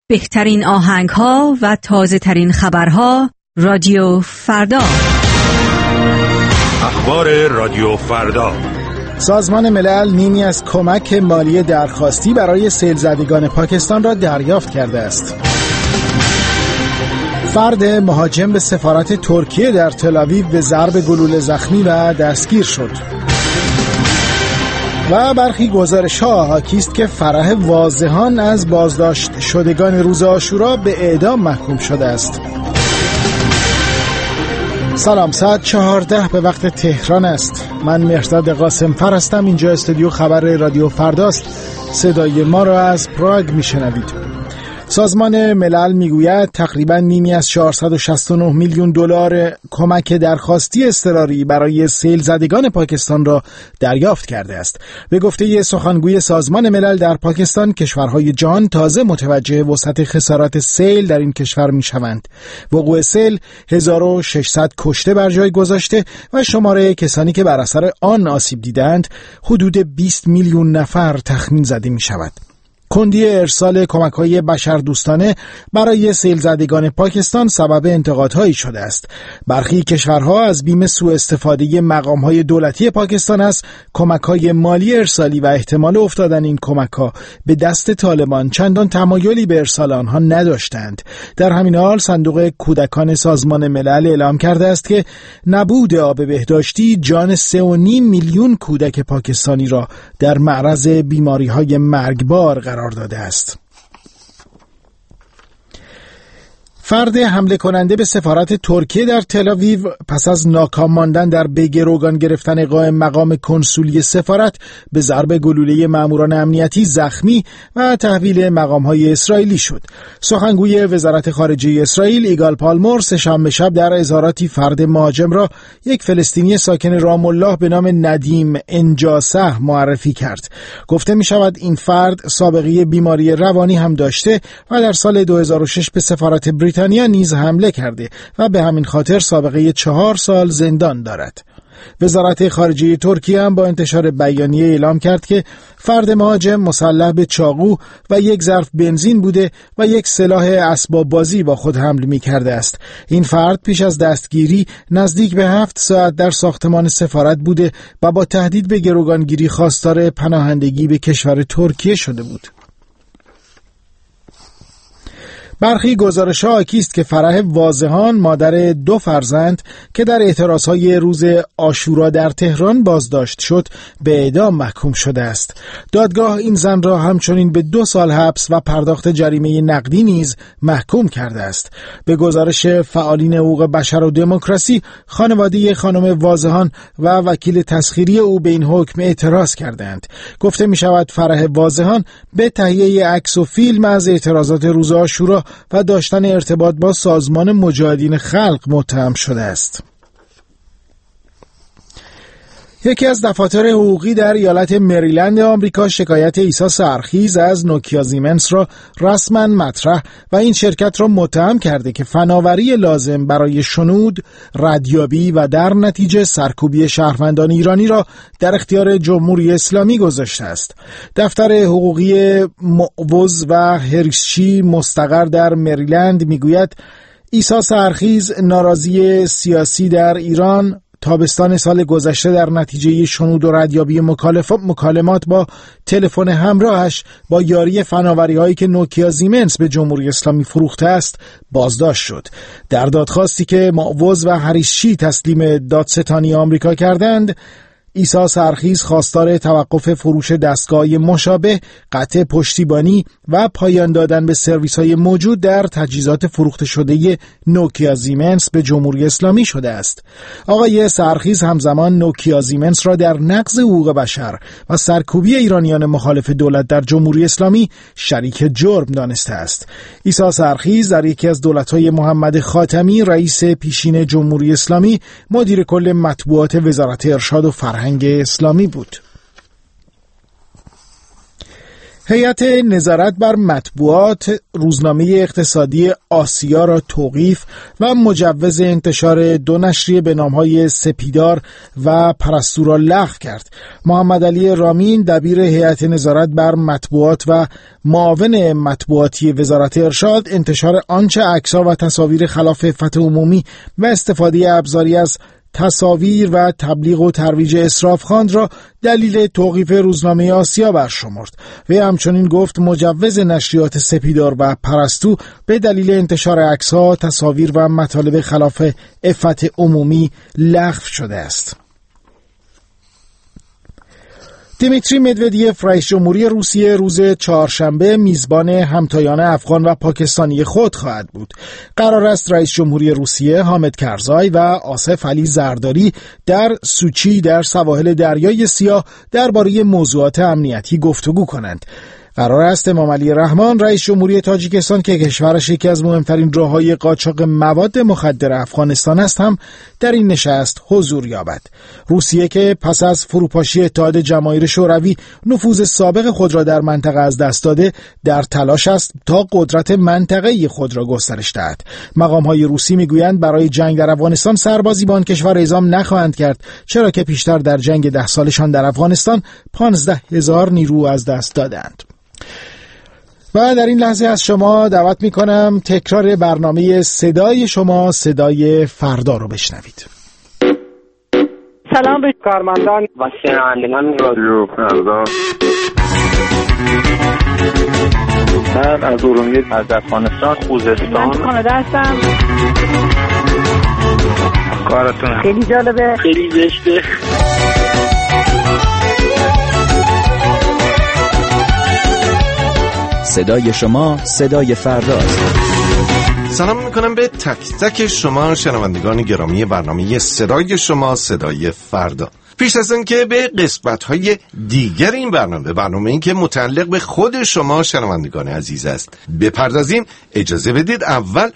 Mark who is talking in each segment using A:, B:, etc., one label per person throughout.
A: بهترین آهنگ‌ها و تازه‌ترین خبرها رادیو فردا.
B: اخبار رادیو فردا.
C: سازمان ملل نیمی از کمک مالی درخواستی برای سیل‌زدگان پاکستان را دریافت کرده است. فرد مهاجم به سفارت ترکیه در تل‌آویو به ضرب گلوله زخمی و دستگیر شد. و برخی گزارش‌ها حاکی است که فرح واضحان از بازداشت شدگان روز عاشورا به اعدام محکوم شده است. سلام، ساعت 14 به وقت تهران است. من مهرداد قاسمفر هستم. اینجا استودیو خبر رادیو فرداست. صدای ما را از پراگ میشنوید. سازمان ملل میگوید تقریبا نیمی از 469 میلیون دلار کمک درخواستی اضطراری برای سیل زدگان پاکستان را دریافت کرده است. به گفته سخنگوی سازمان ملل، در پاکستان کشورهای جهان تازه متوجه وسعت خسارات سیل در این کشور میشوند. وقوع سیل 1600 کشته بر جای گذاشته و شماره کسانی که بر اثر آن آسیب دیدند حدود 20 میلیون نفر تخمین زده میشود. کندی ارسال کمک‌های بشردوستانه برای سیل‌زدگان پاکستان سبب انتقادهایی شده است. برخی کشورها از بیم سوء استفاده مقام‌های دولتی پاکستان از کمک‌های مالی ارسالی و احتمال افتادن این کمک‌ها به دست طالبان چندان تمایلی به ارسال آنها نداشتند. در همین حال صندوق کودکان سازمان ملل اعلام کرده است که نبود آب بهداشتی جان 3.5 میلیون کودک پاکستانی را در معرض بیماری‌های مرگبار قرار داده است. فرد حمله کننده به سفارت ترکیه در تل‌آویو پس از ناکام ماندن در به گروگان گرفتن قائم مقام کنسولی سفارت به ضرب گلوله ماموران امنیتی زخمی و تحویل مقام‌های اسرائیلی شد. سخنگوی وزارت خارجه اسرائیل ایگال پالمور سه‌شنبه شب در اظهاراتی فرد مهاجم را یک فلسطینی ساکن رام الله به نام ندیم انجاسه معرفی کرد. گفته می شود این فرد سابقه بیماری روانی هم داشته و در سال 2006 به سفارت بریتانیا نیز حمله کرده و به همین خاطر سابقه 4 سال زندان دارد. وزارت خارجه ترکیه هم با انتشار بیانیه اعلام کرد که فرد مهاجم مسلح به چاقو و یک ظرف بنزین بوده و یک سلاح اسباب بازی با خود حمل می کرده است. این فرد پیش از دستگیری نزدیک به 7 ساعت در ساختمان سفارت بوده و با تهدید به گروگانگیری خواستار پناهندگی به کشور ترکیه شده بود. برخی گزارش‌ها حاکی است که فرح واضحان، مادر 2 فرزند که در اعتراضهای روز عاشورا در تهران بازداشت شد، به اعدام محکوم شده است. دادگاه این زن را همچنین به 2 سال حبس و پرداخت جریمه نقدی نیز محکوم کرده است. به گزارش فعالین حقوق بشر و دموکراسی، خانواده خانم واضحان و وکیل تسخیری او به این حکم اعتراض کردند. گفته می شود فرح واضحان به تهیه عکس و فیلم از اعتراضات روز عاشورا و داشتن ارتباط با سازمان مجاهدین خلق متهم شده است. یکی از دفاتر حقوقی در ایالت مریلند آمریکا شکایت عیسی سرخیز از نوکیا زیمنس را رسما مطرح و این شرکت را متهم کرده که فناوری لازم برای شنود، ردیابی و در نتیجه سرکوبی شهروندان ایرانی را در اختیار جمهوری اسلامی گذاشته است. دفتر حقوقی معوض و هرشی مستقر در مریلند میگوید عیسی سرخیز ناراضی سیاسی در ایران تابستان سال گذشته در نتیجه شنود و ردیابی مکالمات با تلفن همراهش با یاری فناوری‌هایی که نوکیا زیمنس به جمهوری اسلامی فروخته است بازداشت شد. در دادخواستی که معوض و هریشی تسلیم دادستانی آمریکا کردند، عیسی سرخیز خواستار توقف فروش دستگاه مشابه، قطع پشتیبانی و پایان دادن به سرویس‌های موجود در تجهیزات فروخته شده نوکیا زیمنس به جمهوری اسلامی شده است. آقای سرخیز همزمان نوکیا زیمنس را در نقض حقوق بشر و سرکوبی ایرانیان مخالف دولت در جمهوری اسلامی شریک جرم دانسته است. عیسی سرخیز در یکی از دولت‌های محمد خاتمی رئیس پیشین جمهوری اسلامی مدیر کل مطبوعات وزارت ارشاد و فرهنگ اسلامی بود. هیئت نظارت بر مطبوعات روزنامه اقتصادی آسیا را توقیف و مجوز انتشار 2 نشریه به نام‌های سپیدار و پرستو را لغو کرد. محمد علی رامین دبیر هیئت نظارت بر مطبوعات و معاون مطبوعاتی وزارت ارشاد انتشار آنچه عکس‌ها و تصاویر خلاف عفت عمومی و استفاده ابزاری از تصاویر و تبلیغ و ترویج اسراف خواند را دلیل توقیف روزنامه آسیا برشمرد. وی همچنین گفت مجوز نشریات سپیدار و پرستو به دلیل انتشار عکس‌ها، تصاویر و مطالب خلاف عفت عمومی لغو شده است. دیمیتری مدودیف رئیس جمهوری روسیه روز چهارشنبه میزبان همتایان افغان و پاکستانی خود خواهد بود. قرار است رئیس جمهوری روسیه حامد کرزای و آصف علی زرداری در سوچی در سواحل دریای سیاه درباره موضوعات امنیتی گفتگو کنند. قرار است امام علی رحمان رئیس جمهوری تاجیکستان که کشورش یکی از مهمترین راههای قاچاق مواد مخدر افغانستان است هم در این نشست حضور یابد. روسیه که پس از فروپاشی اتحاد جماهیر شوروی نفوذ سابق خود را در منطقه از دست داده، در تلاش است تا قدرت منطقه‌ای خود را گسترش دهد. مقام‌های روسی میگویند برای جنگ در افغانستان سربازی به آن کشور اعزام نخواهند کرد، چرا که پیشتر در جنگ 10 سالشان در افغانستان 15,000 نیرو از دست دادند. و در این لحظه از شما دعوت میکنم تکرار برنامه صدای شما صدای فردا رو بشنوید.
D: سلام به کارمندان و شنوندگان رادیو فردا.
E: من از ارومیه از افغانستان خوزستان.
D: من کانادا هستم.
E: کارتون
D: خیلی جالبه،
E: خیلی زشته.
F: صدای شما صدای فرداست.
G: سلام میکنم به تک تک شما شنوندگان گرامی برنامه صدای شما صدای فردا. پیش از این که به قسمت‌های دیگر این برنامه این که متعلق به خود شما شنوندگان عزیز است بپردازیم، اجازه بدید اول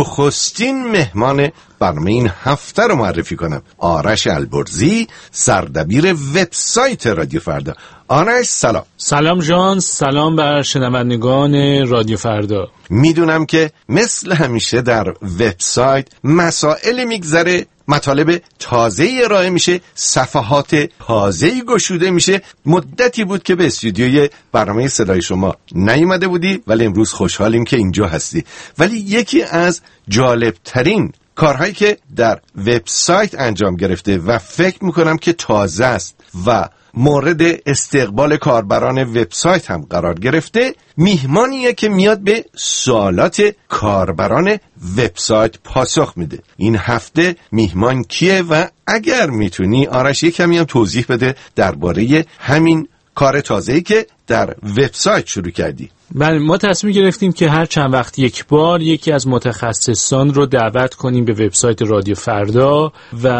G: نخستین مهمان برنامه این هفته رو معرفی کنم. آرش البرزی، سردبیر وبسایت رادیو فردا. آرش سلام.
H: سلام جان، سلام بر شنوندگان رادیو فردا.
G: میدونم که مثل همیشه در وبسایت مسائل میگذره، مطالب تازه‌ای ارائه میشه، صفحات تازه‌ای گشوده میشه. مدتی بود که به استودیوی برنامه صدای شما نیومده بودی، ولی امروز خوشحالیم که اینجا هستی. ولی یکی از جالبترین کارهایی که در وبسایت انجام گرفته و فکر میکنم که تازه است و مورد استقبال کاربران وبسایت هم قرار گرفته، میهمانیه که میاد به سوالات کاربران وبسایت پاسخ میده. این هفته میهمان کیه و اگر میتونی آرش یک کمی هم توضیح بده درباره همین کار تازه‌ای که در وبسایت شروع کردی.
H: بله، ما تصمیم گرفتیم که هر چند وقت یک بار یکی از متخصصان رو دعوت کنیم به وبسایت رادیو فردا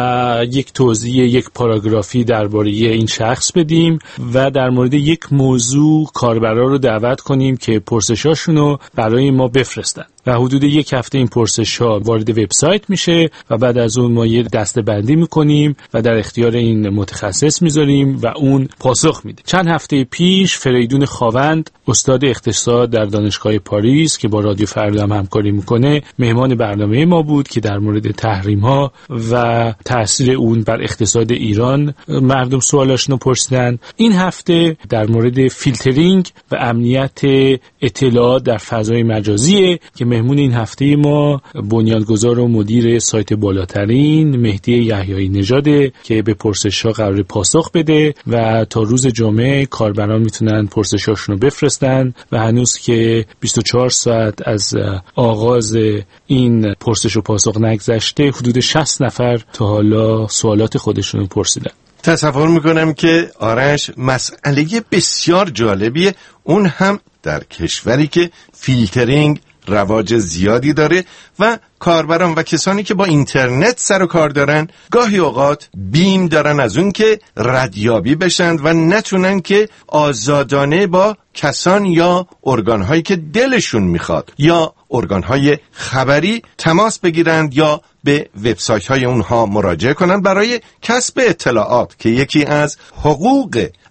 H: و یک توضیح، یک پاراگرافی درباره این شخص بدیم و در مورد یک موضوع کاربرا رو دعوت کنیم که پرسشاشونو برای ما بفرستن و حدود یک هفته این پرسش‌ها وارد وبسایت میشه و بعد از اون ما یه دسته‌بندی میکنیم و در اختیار این متخصص میذاریم و اون پاسخ میده. چند هفته پیش فریدون خاوند، استاد اقتصاد در دانشگاه پاریس که با رادیو فردا هم همکاری میکنه، مهمان برنامه ما بود که در مورد تحریم‌ها و تأثیر اون بر اقتصاد ایران مردم سوالاشونو پرسیدن. این هفته در مورد فیلترینگ و امنیت اطلاعات در فضای مجازیه که مهمون این هفته ما بنیانگذار و مدیر سایت بالاترین مهدی یحیایی نژاده که به پرسش‌ها قرار پاسخ بده و تا روز جمعه کاربران میتونن پرسش‌هاشون رو بفرستن و هنوز که 24 ساعت از آغاز این پرسش و پاسخ نگذشته حدود 60 نفر تا حالا سوالات خودشون رو پرسیدن.
G: تصور میکنم که آرش مسئله بسیار جالبیه، اون هم در کشوری که فیلترینگ رواج زیادی داره و کاربران و کسانی که با اینترنت سر و کار دارن گاهی اوقات بیم دارن از اون که ردیابی بشن و نتونن که آزادانه با کسان یا ارگانهایی که دلشون میخواد یا ارگانهای خبری تماس بگیرند یا به وبسایت های اونها مراجعه کنند برای کسب اطلاعات که یکی از حقوق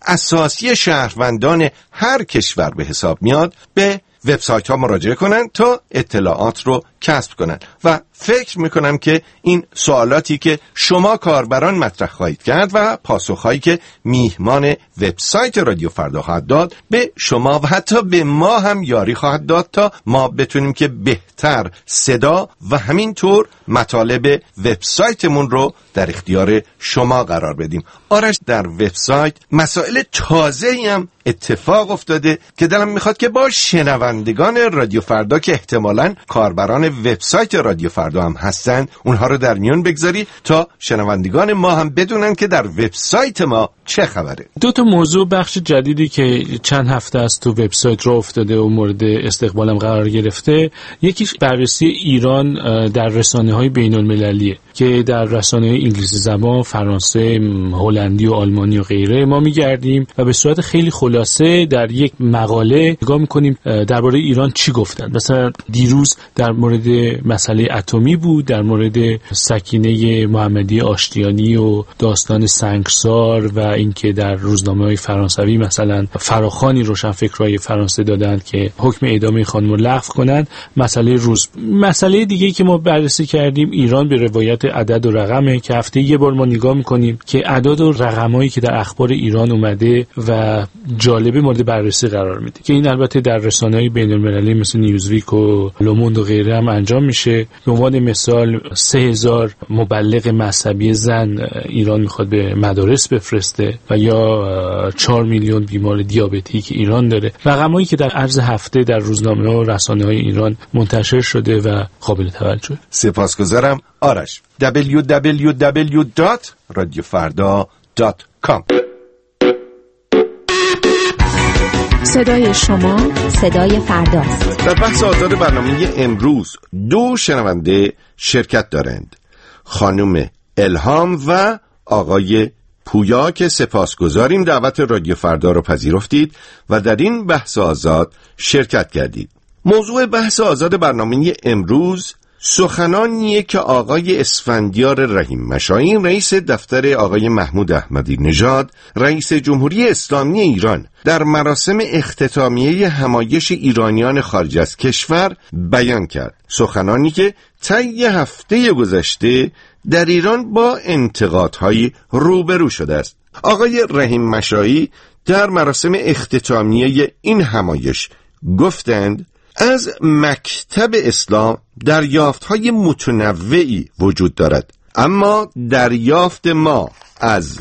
G: اساسی شهروندان هر کشور به حساب میاد، به وبسایت ها مراجعه کنن تا اطلاعات رو کسب کنن و فکر میکنم که این سوالاتی که شما کاربران مطرح خواهید کرد و پاسخهایی که میهمان وبسایت رادیو فردا خواهد داد به شما و حتی به ما هم یاری خواهد داد تا ما بتونیم که بهتر صدا و همینطور مطالب وبسایتمون رو در اختیار شما قرار بدیم. آرش، در وبسایت مسائل تازه‌ای هم اتفاق افتاده که دلم میخواد که با شنوندگان رادیو فردا که احتمالاً کاربران وبسایت رادیو فردا هم هستن اونها رو در میون بگذاری تا شنوندگان ما هم بدونن که در وبسایت ما چه خبره.
H: دو تا موضوع بخش جدیدی که چند هفته است تو وبسایت راه افتاده و مورد استقبالم قرار گرفته، یکیش بررسی ایران در رسانه‌های بین‌المللیه که در رسانه‌های انگلیسی زبان، فرانسه، هلندی و آلمانی و غیره ما می‌گردیم و به صورت خیلی خلاصه در یک مقاله نگاه می‌کنیم درباره ایران چی گفتن. مثلا دیروز در مورد مسئله اتمی بود، در مورد سکینه محمدی آشتیانی و داستان سنگسار و اینکه در روزنامه‌های فرانسوی مثلا فراخوانی روشنفکرای فرانسه دادند که حکم اعدام خانم رو لغو کنند. مسئله دیگه‌ای که ما بررسی کردیم ایران به روایت عدد و رقمه که هفته یه بار ما نگاه می‌کنیم که اعداد و رقمایی که در اخبار ایران اومده و جالبه مورد بررسی قرار میده که این البته در رسانه‌های بین‌المللی مثل نیوزویک و لوموند و غیره هم انجام میشه. به عنوان مثال 3000 مبلغ مذهبی زن ایران میخواد به مدارس بفرسته و یا 4 میلیون بیمار دیابتی که ایران داره. رقمایی که در عرض هفته در روزنامه و رسانه‌های ایران منتشر شده و قابل توجه.
G: سپاسگزارم آرش. www.radiofarda.com.
I: صدای شما صدای فرداست.
G: در بحث آزاد برنامه امروز 2 شنونده شرکت دارند، خانم الهام و آقای پویا که سپاسگزاریم دعوت رادیو فردا رو پذیرفتید و در این بحث آزاد شرکت کردید. موضوع بحث آزاد برنامه امروز سخنانیه که آقای اسفندیار رحیم مشایی رئیس دفتر آقای محمود احمدی نژاد رئیس جمهوری اسلامی ایران در مراسم اختتامیه همایش ایرانیان خارج از کشور بیان کرد. سخنانی که طی هفته گذشته در ایران با انتقادهای روبرو شده است. آقای رحیم مشایی در مراسم اختتامیه این همایش گفتند از مکتب اسلام دریافت‌های متنوعی وجود دارد، اما دریافت ما از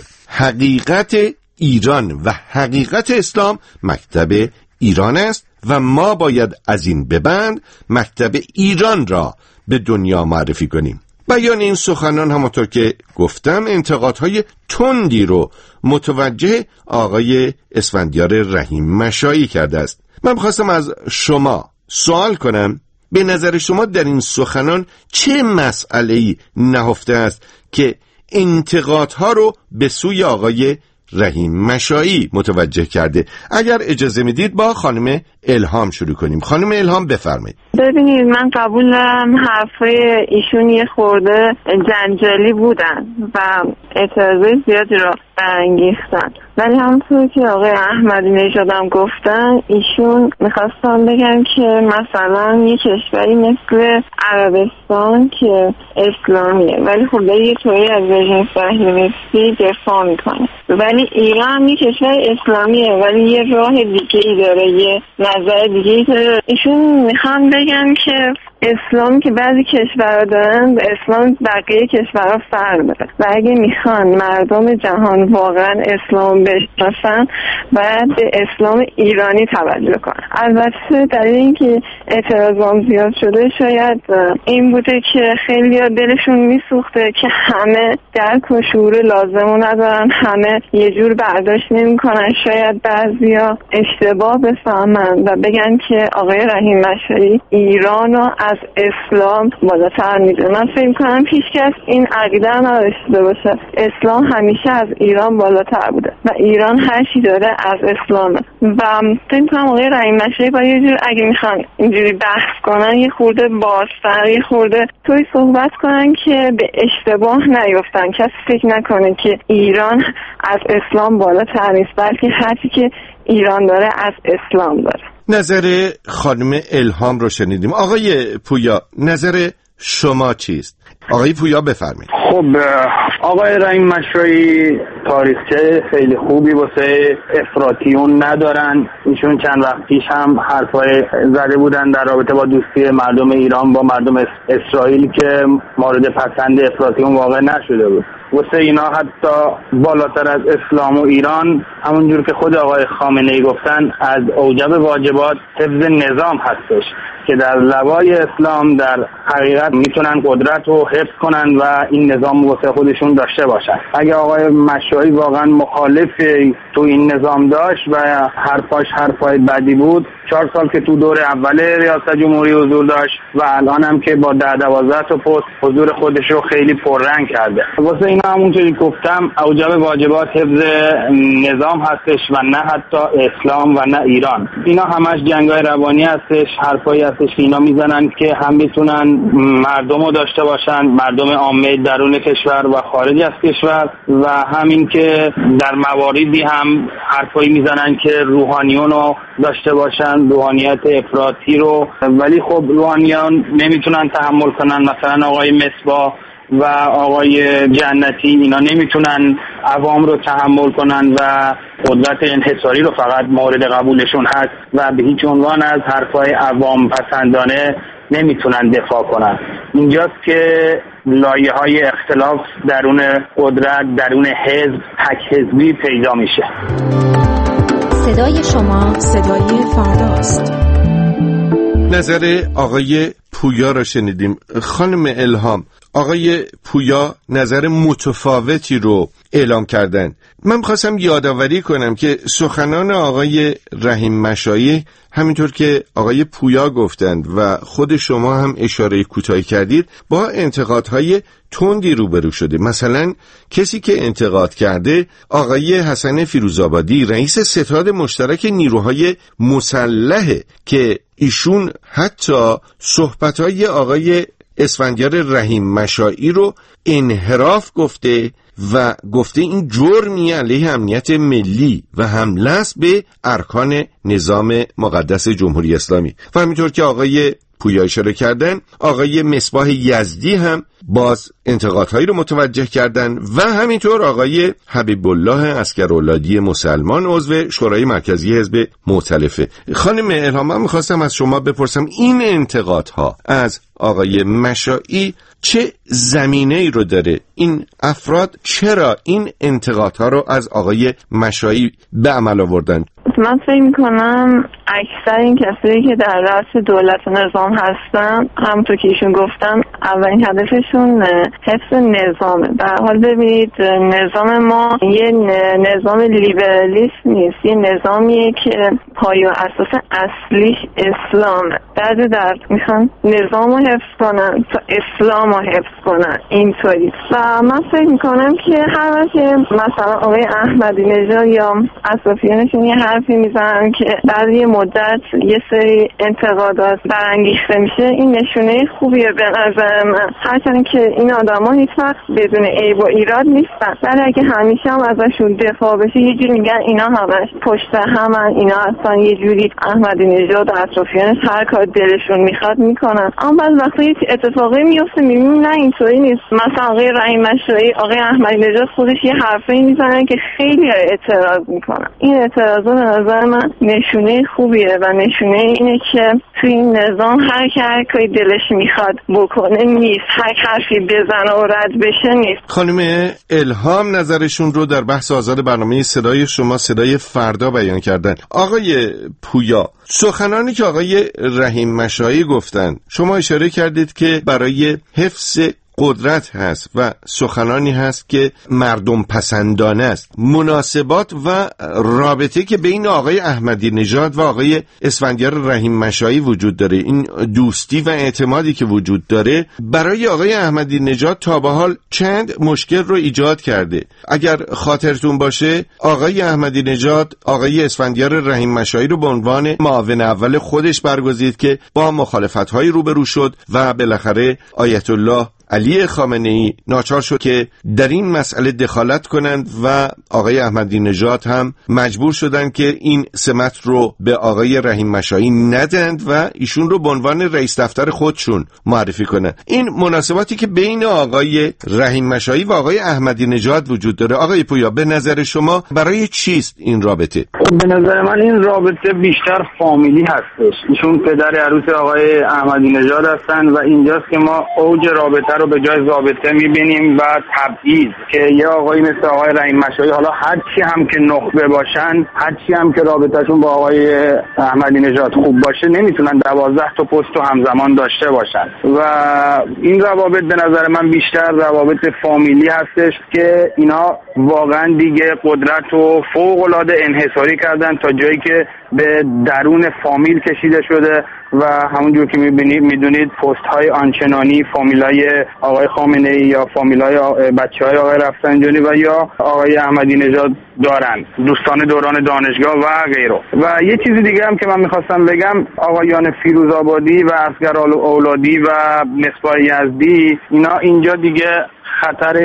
G: حقیقت ایران و حقیقت اسلام مکتب ایران است و ما باید از این ببند مکتب ایران را به دنیا معرفی کنیم. بیان این سخنان همونطور که گفتم انتقادهای تندی رو متوجه آقای اسفندیار رحیم مشایی کرده است. من خواستم از شما سوال کنم، به نظر شما در این سخنان چه مسئله‌ای نهفته است که انتقادها رو به سوی آقای رحیم مشایی متوجه کرده؟ اگر اجازه میدید با خانم الهام شروع کنیم. خانم الهام بفرمایید.
J: ببینید من قبول دارم حرفای ایشون یه خورده جنجالی بودن و اعتراضای زیادی رو برانگیختن، ولی همونطور که آقای احمدی نژاد هم گفتن ایشون میخواستم بگم که مثلا یه کشوری مثل عربستان که اسلامیه ولی خب یه طوری از رژیم صهیونیستی دفاع میکنه، ولی ایران یه کشور اسلامیه ولی یه راه دیگه‌ای داره، یه نظر دیگه‌ای داره. ایشون میخوام بگم که اسلام که بعضی کشورها دارن به اسلام بقیه کشورها فرق داره و اگه میخوان مردم جهان واقعا اسلام بشناسن باید به اسلام ایرانی توجه کنن. البته دلیل اینکه اعتراضام زیاد شده شاید این بوده که خیلی دلشون میسوخته که همه درک و شعور لازمو ندارن، همه یه جور برداشت نمیکنن، شاید بعضیا اشتباه بفهمن و بگن که آقای رحیم مشایی ایران و از اسلام بالاتر میده. من فکر می‌کنم هیچکس این عقیده نداشته باشه اسلام همیشه از ایران بالاتر بوده و ایران هر چی داره از اسلامه و فکر می‌کنم آقای رحیم مشایی با یه جور اگه میخوان اینجوری بحث کنن یه خورده بازتر یه خورده توی صحبت کنن که به اشتباه نیفتن، کسی فکر نکنه که ایران از اسلام بالاتر نیست، بلکه حرفی که ایران داره از اسلام داره.
G: نظر خانم الهام رو شنیدیم. آقای پویا نظر شما چیست؟ آقای پویا بفرمایید.
E: خب آقای رحیم مشایی تاریخچه خیلی خوبی واسه افراطیون ندارن. ایشون چند وقت پیش هم حرفای زده بودن در رابطه با دوستی مردم ایران با مردم اسرائیل که مورد پسند افراطیون واقع نشده بود. واسه اینا حتی بالاتر از اسلام و ایران همونجور که خود آقای خامنه‌ای گفتن از اوجب واجبات حفظ نظام هستش که در لوای اسلام در حقیقت میتونن قدرت رو حفظ کنن و این نظام واسه خودشون داشته باشن. اگه آقای مشایی واقعا مخالف تو این نظام داشت و حرفای بدی بود 4 سال که تو دور اول ریاست جمهوری حضور داشت و الان هم که با 10-12 تا پست حضور خودش رو خیلی پررنگ کرده. واسه اینا همونطوری گفتم اوجب واجبات حفظ نظام هستش و نه حتی اسلام و نه ایران. اینا همش جنگای روانی هستش، حرفایی هستش که اینا میزنن که هم بتونن مردم رو داشته باشن، مردم عامه درون کشور و خارج از کشور، و همین که در مواردی هم حرفایی میزنن که روحانیون رو داشته باشن، روحانیت افراطی رو، ولی خب روحانیان نمیتونن تحمل کنن. مثلا آقای مصباح و آقای جنتی اینا نمیتونن عوام رو تحمل کنن و قدرت انحصاری رو فقط مورد قبولشون هست و به هیچ عنوان از حرفای عوام پسندانه نمیتونن دفاع کنن. اینجاست که لایه‌های اختلاف درون قدرت، درون حزب، تک حزبی پیدا میشه.
I: صدای شما صدای فرداست.
G: نظر آقای پویا را شنیدیم. خانم الهام، آقای پویا نظر متفاوتی رو اعلام کردن. من خواستم یادآوری کنم که سخنان آقای رحیم مشایی همینطور که آقای پویا گفتند و خود شما هم اشاره کوتاهی کردید با انتقادهای تندی روبرو شده. مثلا کسی که انتقاد کرده آقای حسن فیروزآبادی رئیس ستاد مشترک نیروهای مسلحه که ایشون حتی صحبتهای آقای اسفندیار رحیم مشایی رو انحراف گفته و گفته این جرمی علیه امنیت ملی و حمله است به ارکان نظام مقدس جمهوری اسلامی. و همینطور که آقای پویا اشاره کردن، آقای مصباح یزدی هم باز انتقادهایی رو متوجه کردن و همینطور آقای حبیب الله عسکرولادی مسلمان عضو شورای مرکزی حزب مؤتلفه. خانم الهام، من می‌خواستم از شما بپرسم این انتقادها از آقای مشایی چه زمینه‌ای رو داره؟ این افراد چرا این انتقادها رو از آقای مشایی به عمل آوردن؟
J: من فکر میکنم اکثر این کسایی که در رأس دولت و نظام هستن همونطور که ایشون گفتن اولین هدفشون حفظ نظامه. در حال ببینید نظام ما یه نظام لیبرالیسم نیست، یه نظامیه که پایه و اساس اصلیش اسلامه. درد میخوان نظام رو حفظ کنن تا اسلام رو حفظ کنن، اینطوری. و من فکر میکنم که هر وقت مثلا آقای احمدی نژاد یا اطرافیانشون یه حرفی میزنن که بعد یه مدت یه سری انتقادات برانگیخته میشه، این نشونه خوبیه به نظر من. هرچند که این آدما هیچ وقت بدون عیب و ایراد نیستن، ولی اگه همیشه هم ازشون دفاع بشه یه جوری میگن اینا همش پشت همن، اینا اصلا یه جوری احمدی نژاد و اطرافیانش هر کار دلشون میخواد میکنن. اما بعد وقتی یه اتفاقی میفته میبینیم نه اینطوری نیست. مثلا آقای رحیم مشایی، آقای احمدی نژاد خودش یه حرفی میزنن که خیلی اعتراض میکنن. این اعتراضا به نظر من نشونه خوبیه و نشونه اینه که توی این نظام هر کاری دلش میخواد بکنه نیست، هر حرفی بزنه و رد بشه نیست.
G: خانم الهام نظرشون رو در بحث آزاد برنامه صدای شما صدای فردا بیان کردن. آقای پویا، سخنانی که آقای رحیم مشایی گفتن، شما اشاره کردید که برای حفظ قدرت هست و سخنانی هست که مردم پسندانه است. مناسبات و رابطه که بین آقای احمدی نژاد و آقای اسفندیار رحیم مشایی وجود داره، این دوستی و اعتمادی که وجود داره برای آقای احمدی نژاد تا به حال چند مشکل رو ایجاد کرده. اگر خاطرتون باشه آقای احمدی نژاد آقای اسفندیار رحیم مشایی رو به عنوان معاون اول خودش برگزید که با مخالفت‌های روبرو شد و بالاخره آیت الله علی خامنه‌ای ناچار شد که در این مسئله دخالت کنند و آقای احمدی نژاد هم مجبور شدند که این سمت رو به آقای رحیم مشایی ندند و ایشون رو به عنوان رئیس دفتر خودشون معرفی کنند. این مناسباتی که بین آقای رحیم مشایی و آقای احمدی نژاد وجود داره، آقای پویا به نظر شما برای چیست این رابطه؟
E: به نظر من این رابطه بیشتر فامیلی هستش. ایشون پدر عروس آقای احمدی نژاد هستن و اینجاست که ما اوج رابطه رو به جای ضابطه می‌بینیم و تبعیض که یه آقایی مثل آقای رحیم مشایی، حالا هر چی هم که نخبه باشن، هر چی هم که رابطه‌شون با آقای احمدی نژاد خوب باشه، نمیتونن 12 تا پست رو همزمان داشته باشن و این روابط به نظر من بیشتر روابط فامیلی هستش که اینا واقعا دیگه قدرت رو فوق‌العاده انحصاری کردن تا جایی که به درون فامیل کشیده شده و همونجور که میدونید پست های آنچنانی فامیلای آقای خامنه‌ای یا فامیلای بچهای آقای رفسنجانی و یا آقای احمدی نژاد دارن، دوستان دوران دانشگاه و غیره. و یه چیزی دیگه هم که من میخواستم بگم، آقایان فیروزآبادی و اصغر اولادی و مصباح یزدی اینا اینجا دیگه خطر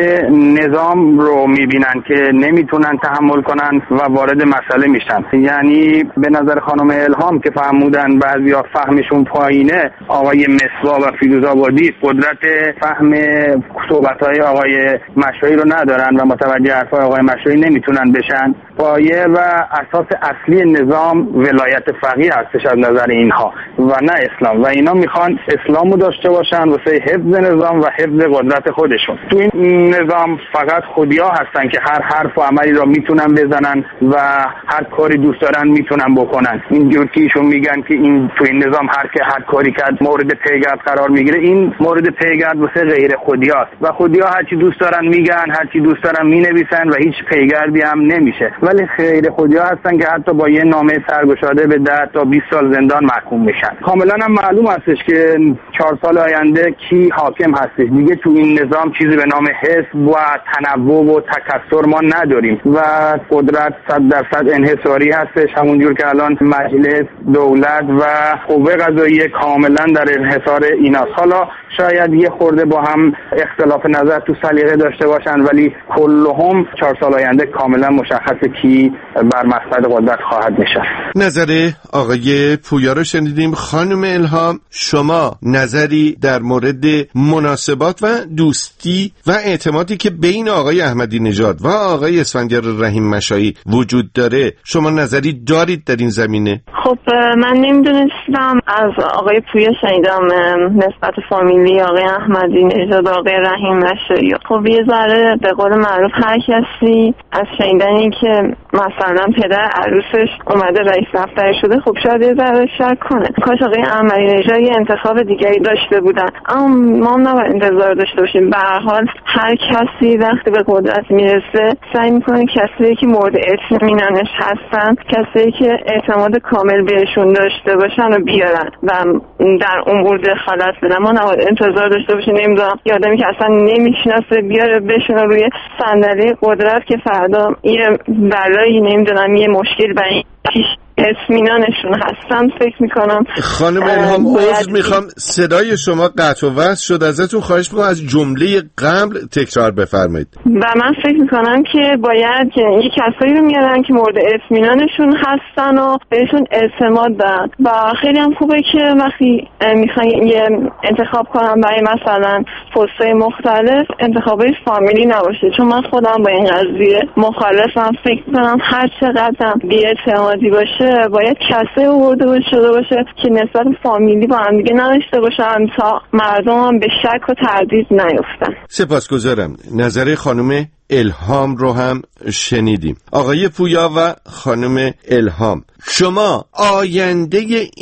E: نظام رو میبینن که نمیتونن تحمل کنن و وارد مسئله میشن. یعنی به نظر خانم الهام که فهمودن بعضیا فهمشون پایینه، آقای مصباح و فیروزآبادی قدرت فهم صحبت‌های آقای مشایی رو ندارن و متوجه حرفای آقای مشایی نمیتونن بشن. پایه و اساس اصلی نظام ولایت فقیه هستش از نظر اینها و نه اسلام و اینا میخوان اسلامو داشته باشن واسه حفظ نظام و حفظ قدرت خودشون. تو این نظام فقط خودیا هستن که هر حرف و عملی را میتونن بزنن و هر کاری دوست دارن میتونن بکنن. اینجور که ایشون میگن که این تو این نظام هر کاری کرد مورد پیگرد قرار میگیره، این مورد پیگرد واسه غیر خودیاست و خودیا هر چی دوست دارن میگن، هر چی دوست دارن مینویسن و هیچ پیگردی هم نمیشه. ولی غیر خودیا هستن که حتی با یه نامه سرگشاده به 10 تا 20 سال زندان محکوم میشن. کاملا هم معلوم هستش که 4 سال آینده کی حاکم هستش. دیگه تو این نظام چیزی به نام حزب و تنوع و تکثر ما نداریم و قدرت 100% انحصاری هستش، همونجور که الان مجلس، دولت و قوه قضاییه کاملا در انحصار ایناست. حالا شاید یه خورده با هم اختلاف نظر تو سلیقه داشته باشن ولی کلهم 4 سال آینده کاملا مشخصه کی بر مقصد قدرت خواهد نشست.
G: نظر آقای پویا رو شنیدیم. خانم الهام، شما نظری در مورد مناسبات و دوستی و اعتمادی که بین آقای احمدی نژاد و آقای اسفندیار رحیم مشایی وجود داره، شما نظری دارید در این زمینه؟
J: خب من نمیدونستم، از آقای پویا شنیدم نسبت فامیلی آقای احمدی نژاد آقای رحیم مشایی. خب یه ذره به قول معروف هر کسی از شنیدنی که مثلا پدر عروسش اومده رئیس دفتر شده، خب شاید یه ذره شک کنه. کاش آقای احمدی نژاد یه انتخاب دیگری داشته بودن، اما ما نباید انتظار داشته باشیم. به هر حال هر کسی وقتی به قدرت میرسه سعی میکنه کسایی که مورد اطمینانش هستن، کسایی که اعتماد کامل بهشون داشته باشن و بیارن و در امور دخالت بدن. ما نباید انتظار داشته باشیم نمیدونم یه آدمی که اصلا نمیشناسه بیاره بشونه روی صندلی قدرت که فردا یه بلایی نمیدونم یه مشکل برای پیش اطمینانشون هستن. فکر میکنم
G: خانم الهام عذر میخوام صدای شما قطع و وصل شد، ازتون خواهش میکنم از جمله قبل تکرار بفرمایید.
J: و من فکر میکنم که باید یه کسایی رو میارن که مورد اطمینانشون هستن و بهشون اعتماد دارن و خیلی هم خوبه که وقتی میخوان یه انتخاب کنن برای مثلا پست‌های مختلف انتخابای فامیلی نباشه، چون من خودم با این قضیه مخالفم. فکر میکنم هر چقدر بی‌اعتمادی باشه باید کسی آورده شده باشه که نسبت فامیلی با هم دیگه نداشته باشن تا مردم هم به شک و تردید نیفتن.
G: سپاسگزارم. نظر خانم الهام رو هم شنیدیم. آقای پویا و خانم الهام، شما آینده این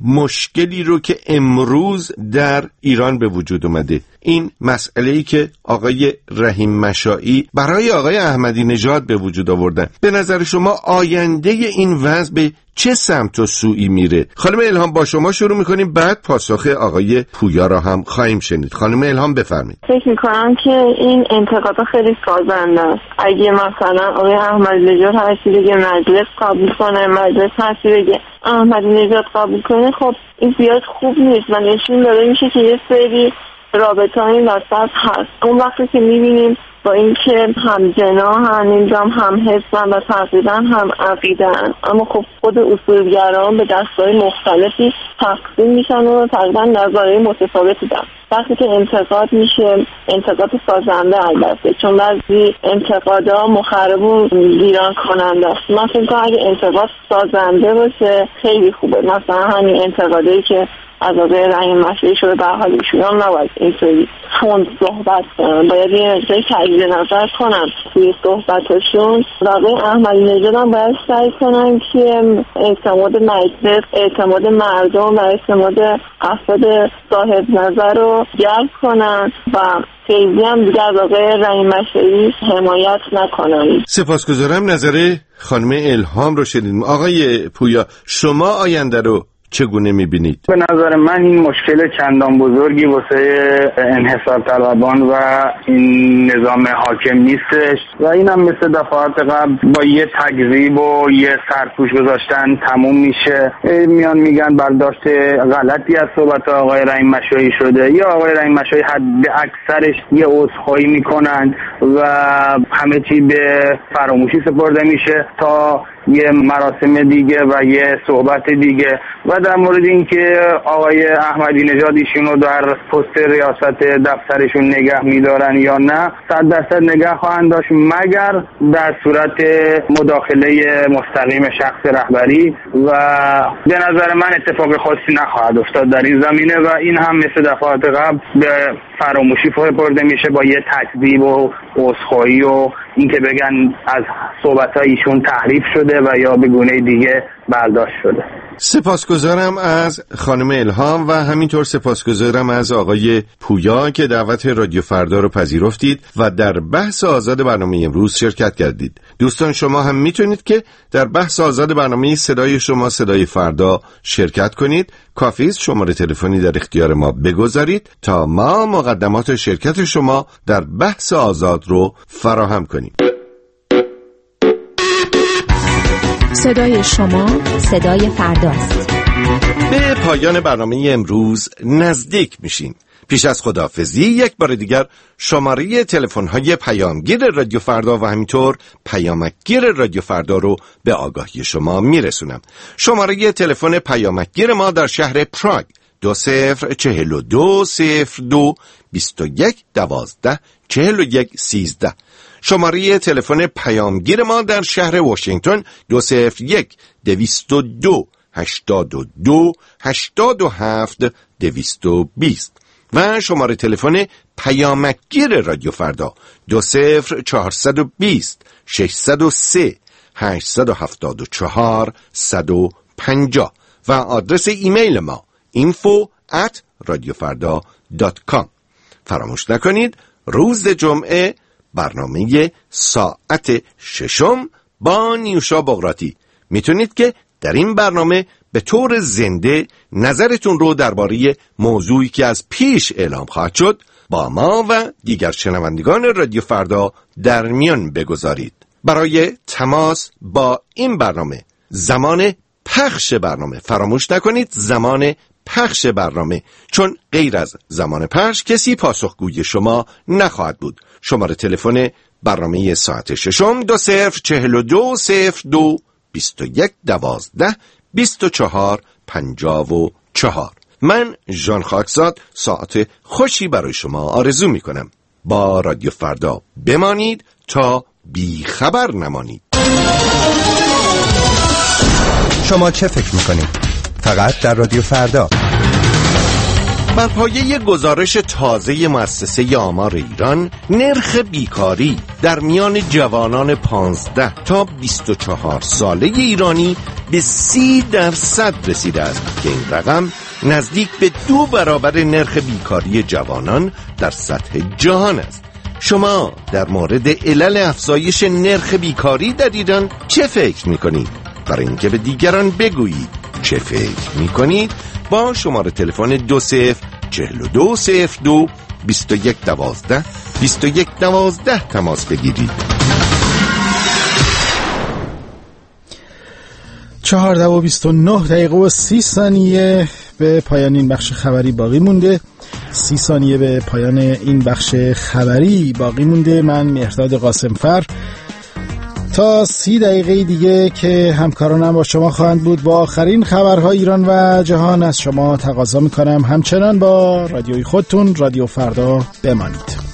G: مشکلی رو که امروز در ایران به وجود اومده، این مسئله‌ای که آقای رحیم مشائی برای آقای احمدی نژاد به وجود آوردن، به نظر شما آینده این وضع به چه سمت و سویی میره؟ خانم الهام با شما شروع میکنیم، بعد پاسخ آقای پویا را هم خواهیم شنید. خانم الهام بفرمایید.
J: فکر میکنم که این انتقادها خیلی سازنده است. اگه مثلا آقای احمدی نژاد هرچی بگه مجلس قبول کنه، مجلس هرچی بگه احمدی نژاد قبول کنه، خب این زیاد خوب نیست و نشون داده میشه که یه سری رابطه این وسط هست. اون وقتی که میبینیم با اینکه هم جناحن، نمیدونم هم حزبن و تقریبا هم عقیدن، اما خب خود اصولگران به دستای مختلفی تقسیم میشن و تقریبا نظریه متفاوتی دارن. وقتی که انتقاد میشه، انتقاد سازنده البته، چون بعضی انتقادا مخرب و ویران کننده است. من فکر می‌کنم اگه انتقاد سازنده باشه خیلی خوبه. مثلا همین انتقادایی که از آقای رحیم مشائی شده به حال ایشون نباید اینطوری تند صحبت کنن، باید یه جای تجدید نظر کنن توی صحبتشون. آقای احمدی نژاد هم باید سعی کنن که اعتماد مجلس، اعتماد مردم و اعتماد افراد صاحب نظر رو جلب کنن و خیلی هم دیگه از آقای رحیم مشائی حمایت نکنن.
G: سپاسگزارم. نظر خانم الهام رو شنیدیم. آقای پویا، شما آینده رو چگونه میبینید؟
E: به نظر من این مشکل چندان بزرگی واسه انحصار طلبان و این نظام حاکم نیستش و اینم مثل دفعات قبل با یه تکذیب و یه سرپوش گذاشتن تموم میشه. میان میگن برداشت غلطی از صحبت آقای رحیم مشائی شده، یا آقای رحیم مشائی حد اکثرش یه عذرخواهی میکنن و همه چی به فراموشی سپرده میشه تا یه مراسم دیگه و یه صحبت دیگه. و در مورد این که آقای احمدی نژاد ایشونو در پست ریاست دفترشون نگه میدارن یا نه، 100% نگه خواهند داشت مگر در صورت مداخله مستقیم شخص رهبری و به نظر من اتفاق خاصی نخواهد افتاد در این زمینه و این هم مثل دفعات قبل به فراموشی سپرده میشه با یه تکذیب و عذرخواهی و اینکه بگن از صحبت‌های ایشون تحریف شده و یا به گونه دیگه برداشت شده.
G: سپاسگزارم از خانم الهام و همینطور سپاسگزارم از آقای پویا که دعوت رادیو فردا رو پذیرفتید و در بحث آزاد برنامه امروز شرکت کردید. دوستان شما هم میتونید که در بحث آزاد برنامه صدای شما صدای فردا شرکت کنید. کافی است شماره تلفنی در اختیار ما بگذارید تا ما مقدمات شرکت شما در بحث آزاد رو فراهم کنیم.
I: صدای شما صدای فرداست.
G: به پایان برنامه امروز نزدیک میشیم. پیش از خداحافظی یک بار دیگر شماره تلفن‌های پیامگیر رادیو فردا و همینطور پیامکگیر رادیو فردا رو به آگاهی شما میرسونم. شماره تلفن پیامکگیر ما در شهر پراگ 20420221124113. شماره تلفن پیامگیر ما در شهر واشنگتن 2021-202-82-87-220 و شماره تلفن پیامکگیر رادیو فردا 20420-603-874-150 و آدرس ایمیل ما info@radiofarda.com. فراموش نکنید روز جمعه برنامه ساعت 6 با نیوشا بغراتی میتونید که در این برنامه به طور زنده نظرتون رو درباره موضوعی که از پیش اعلام خواهد شد با ما و دیگر شنوندگان رادیو فردا در میان بگذارید. برای تماس با این برنامه، زمان پخش برنامه، فراموش نکنید زمان پخش برنامه، چون غیر از زمان پخش کسی پاسخگوی شما نخواهد بود. شماره تلفن برنامه ساعت 6 2002-02-21-12-24-54. من ژان خاکزاد ساعت خوشی برای شما آرزو می کنم. با رادیو فردا بمانید تا بی خبر نمانید.
F: شما چه فکر میکنید؟ فقط در رادیو فردا.
G: بر پایه گزارش تازه مؤسسه آمار ایران، نرخ بیکاری در میان جوانان 15 تا 24 ساله ایرانی به 30% رسیده است که این رقم نزدیک به 2 برابر نرخ بیکاری جوانان در سطح جهان است. شما در مورد علل افزایش نرخ بیکاری در ایران چه فکر می‌کنید؟ برای اینکه به دیگران بگویید چه فکر می‌کنید، با شماره تلفن 204202 2112 2112 تماس بگیرید.
C: 4:29 به پایان این بخش خبری باقی مونده. 30 ثانیه به پایان این بخش خبری باقی مونده. من مهرداد قاسمفر تا 30 دقیقه دیگه که همکارانم با شما خواهند بود با آخرین خبرهای ایران و جهان از شما تقاضا میکنم همچنان با رادیوی خودتون رادیو فردا بمانید.